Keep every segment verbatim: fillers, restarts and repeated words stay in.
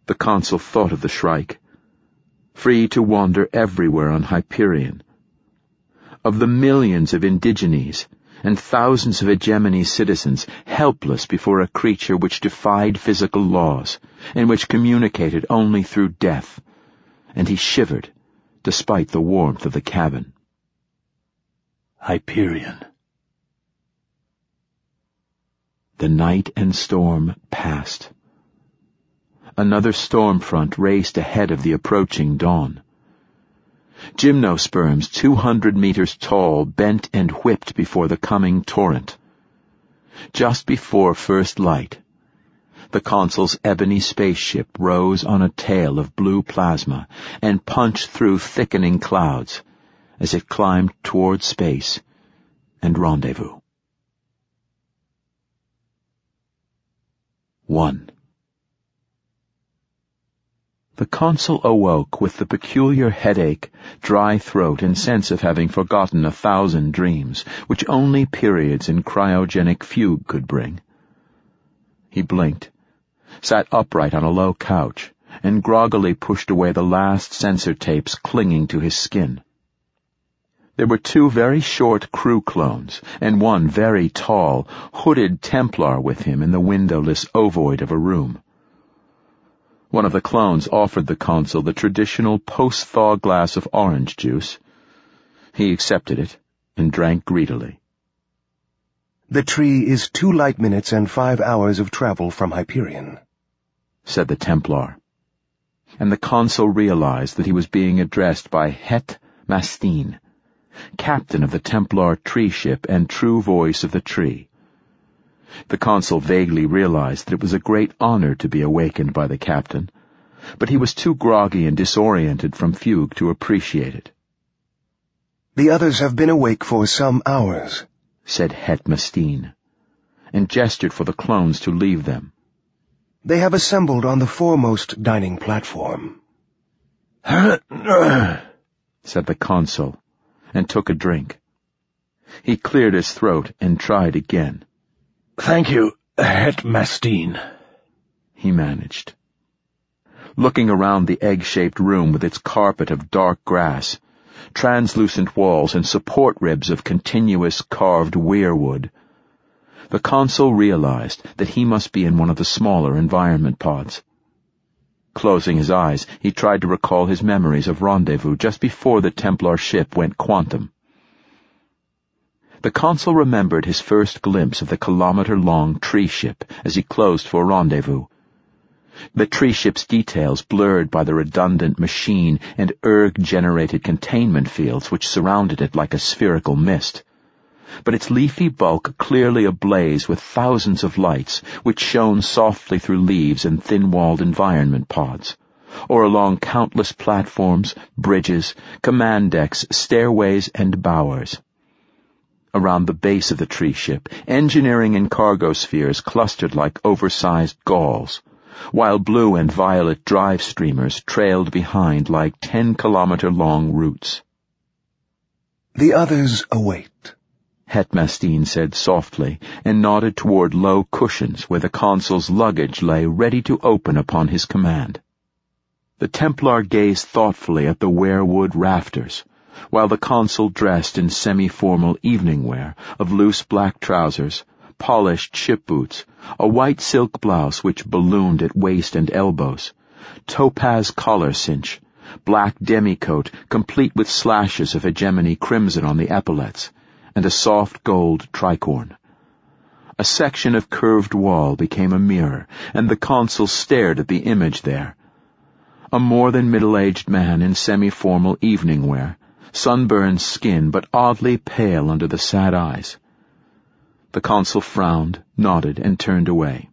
The consul thought of the Shrike, free to wander everywhere on Hyperion, of the millions of indigenes and thousands of hegemony citizens helpless before a creature which defied physical laws and which communicated only through death, and he shivered despite the warmth of the cabin. Hyperion. The night and storm passed. Another storm front raced ahead of the approaching dawn. Gymnosperms two hundred meters tall bent and whipped before the coming torrent. Just before first light, the consul's ebony spaceship rose on a tail of blue plasma and punched through thickening clouds as it climbed toward space and rendezvous. One. The consul awoke with the peculiar headache, dry throat, and sense of having forgotten a thousand dreams, which only periods in cryogenic fugue could bring. He blinked, sat upright on a low couch, and groggily pushed away the last sensor tapes clinging to his skin. There were two very short crew clones, and one very tall, hooded Templar with him in the windowless ovoid of a room. One of the clones offered the consul the traditional post-thaw glass of orange juice. He accepted it and drank greedily. "The tree is two light minutes and five hours of travel from Hyperion," said the Templar. And the consul realized that he was being addressed by Het Mastine, captain of the Templar tree ship and true voice of the tree. The consul vaguely realized that it was a great honor to be awakened by the captain, but he was too groggy and disoriented from fugue to appreciate it. "The others have been awake for some hours," said Het Mastine, and gestured for the clones to leave them. "They have assembled on the foremost dining platform." said the consul, and took a drink. He cleared his throat and tried again. "Thank you, Het Mastine," he managed. Looking around the egg-shaped room with its carpet of dark grass, translucent walls and support ribs of continuous carved weirwood, the consul realized that he must be in one of the smaller environment pods. Closing his eyes, he tried to recall his memories of rendezvous just before the Templar ship went quantum. The consul remembered his first glimpse of the kilometer-long tree ship as he closed for rendezvous. The tree ship's details blurred by the redundant machine and erg-generated containment fields which surrounded it like a spherical mist, but its leafy bulk clearly ablaze with thousands of lights which shone softly through leaves and thin-walled environment pods, or along countless platforms, bridges, command decks, stairways, and bowers. Around the base of the tree ship, engineering and cargo spheres clustered like oversized galls, while blue and violet drive streamers trailed behind like ten-kilometer-long roots. "The others await," Het Mastine said softly, and nodded toward low cushions where the consul's luggage lay ready to open upon his command. The Templar gazed thoughtfully at the weirwood rafters, while the consul dressed in semi-formal evening wear of loose black trousers, polished ship boots, a white silk blouse which ballooned at waist and elbows, topaz collar cinch, black demi-coat complete with slashes of hegemony crimson on the epaulets, and a soft gold tricorn. A section of curved wall became a mirror, and the consul stared at the image there. A more than middle-aged man in semi-formal evening wear, sunburned skin but oddly pale under the sad eyes. The consul frowned, nodded, and turned away.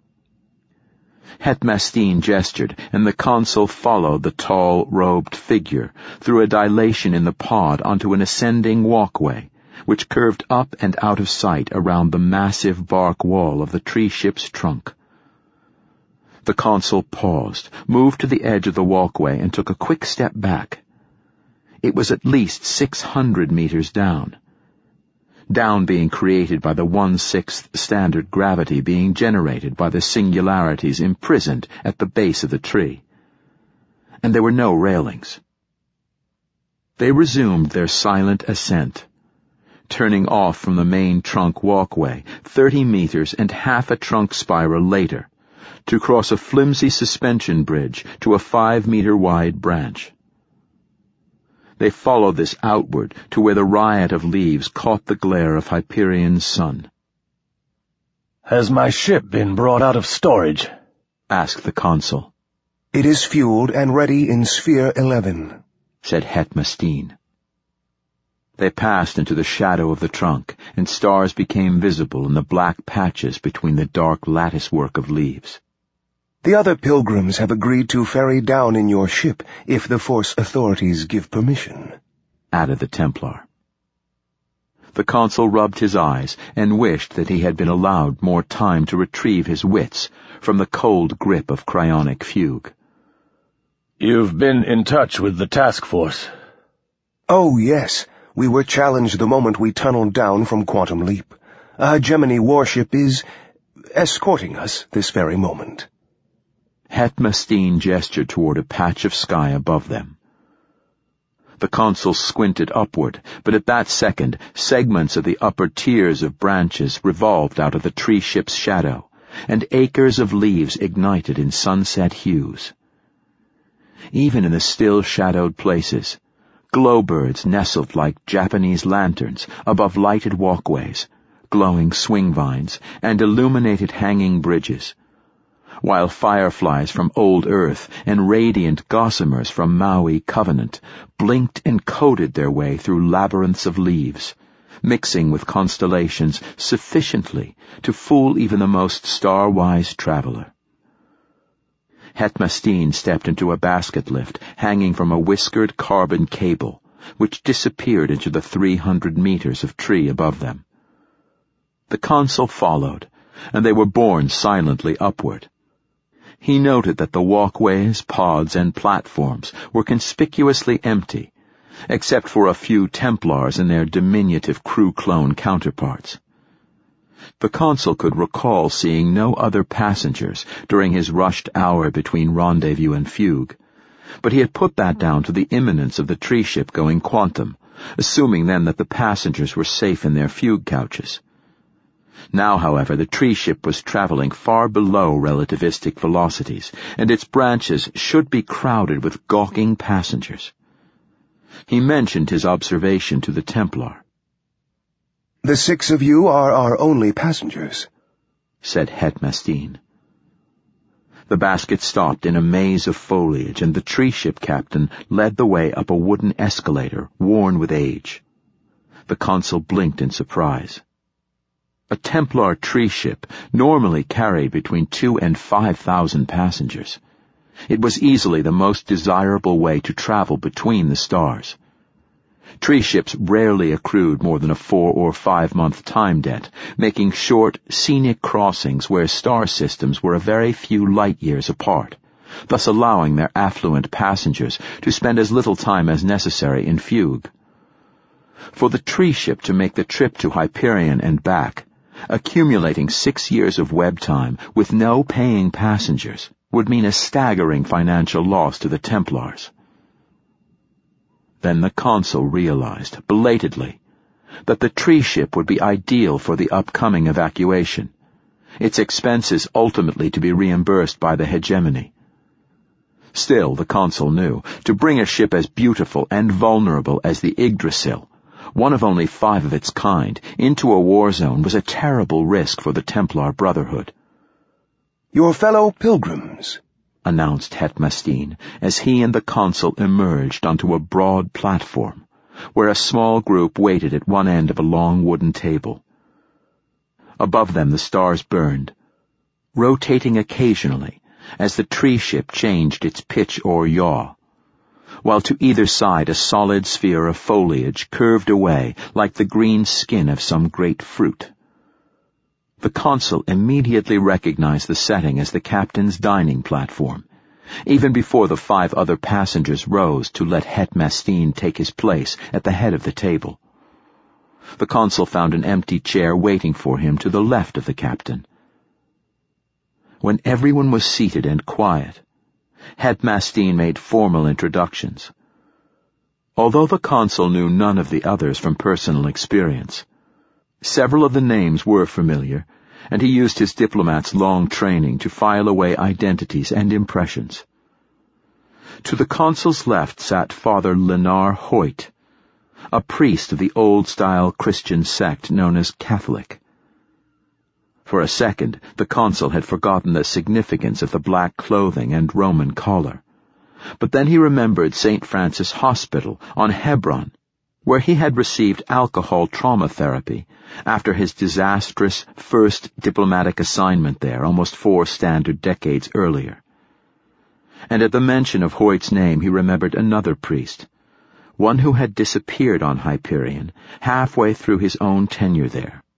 Het Mastine gestured, and the consul followed the tall, robed figure through a dilation in the pod onto an ascending walkway, which curved up and out of sight around the massive bark wall of the tree ship's trunk. The consul paused, moved to the edge of the walkway, and took a quick step back. It was at least six hundred meters down. down being created by the one-sixth standard gravity being generated by the singularities imprisoned at the base of the tree. And there were no railings. They resumed their silent ascent, turning off from the main trunk walkway thirty meters and half a trunk spiral later, to cross a flimsy suspension bridge to a five-meter-wide branch. They followed this outward to where the riot of leaves caught the glare of Hyperion's sun. "Has my ship been brought out of storage?" asked the consul. "It is fueled and ready in Sphere eleven, said Het Mastine. They passed into the shadow of the trunk, and stars became visible in the black patches between the dark latticework of leaves. "The other pilgrims have agreed to ferry down in your ship if the Force authorities give permission," added the Templar. The consul rubbed his eyes and wished that he had been allowed more time to retrieve his wits from the cold grip of cryonic fugue. "You've been in touch with the task force?" "Oh, yes. We were challenged the moment we tunneled down from Quantum Leap. A hegemony warship is escorting us this very moment." Het Mastine gestured toward a patch of sky above them. The consul squinted upward, but at that second, segments of the upper tiers of branches revolved out of the tree ship's shadow, and acres of leaves ignited in sunset hues. Even in the still shadowed places, glowbirds nestled like Japanese lanterns above lighted walkways, glowing swing vines, and illuminated hanging bridges, while fireflies from old Earth and radiant gossamers from Maui Covenant blinked and coded their way through labyrinths of leaves, mixing with constellations sufficiently to fool even the most star-wise traveler. Het Mastine stepped into a basket lift hanging from a whiskered carbon cable, which disappeared into the three hundred meters of tree above them. The consul followed, and they were borne silently upward. He noted that the walkways, pods, and platforms were conspicuously empty, except for a few Templars and their diminutive crew-clone counterparts. The consul could recall seeing no other passengers during his rushed hour between rendezvous and fugue, but he had put that down to the imminence of the tree ship going quantum, assuming then that the passengers were safe in their fugue couches. Now, however, the tree ship was traveling far below relativistic velocities, and its branches should be crowded with gawking passengers. He mentioned his observation to the Templar. "The six of you are our only passengers," said Het Mastine. The basket stopped in a maze of foliage, and the tree ship captain led the way up a wooden escalator worn with age. The consul blinked in surprise. A Templar tree ship normally carried between two and five thousand passengers. It was easily the most desirable way to travel between the stars. Tree ships rarely accrued more than a four- or five-month time debt, making short, scenic crossings where star systems were a very few light-years apart, thus allowing their affluent passengers to spend as little time as necessary in fugue. For the tree ship to make the trip to Hyperion and back, accumulating six years of web time with no paying passengers would mean a staggering financial loss to the Templars. Then the consul realized, belatedly, that the tree ship would be ideal for the upcoming evacuation, its expenses ultimately to be reimbursed by the hegemony. Still, the consul knew, to bring a ship as beautiful and vulnerable as the Yggdrasil, one of only five of its kind, into a war zone was a terrible risk for the Templar Brotherhood. "Your fellow pilgrims," announced Het Mastine, as he and the consul emerged onto a broad platform, where a small group waited at one end of a long wooden table. Above them the stars burned, rotating occasionally as the tree ship changed its pitch or yaw, while to either side a solid sphere of foliage curved away like the green skin of some great fruit. The consul immediately recognized the setting as the captain's dining platform, even before the five other passengers rose to let Het Mastine take his place at the head of the table. The consul found an empty chair waiting for him to the left of the captain. When everyone was seated and quiet, Het Mastine made formal introductions. Although the consul knew none of the others from personal experience, several of the names were familiar, and he used his diplomat's long training to file away identities and impressions. To the consul's left sat Father Lenar Hoyt, a priest of the old-style Christian sect known as Catholic. For a second, the consul had forgotten the significance of the black clothing and Roman collar. But then he remembered Saint Francis Hospital on Hebron, where he had received alcohol trauma therapy after his disastrous first diplomatic assignment there almost four standard decades earlier. And at the mention of Hoyt's name he remembered another priest, one who had disappeared on Hyperion halfway through his own tenure there.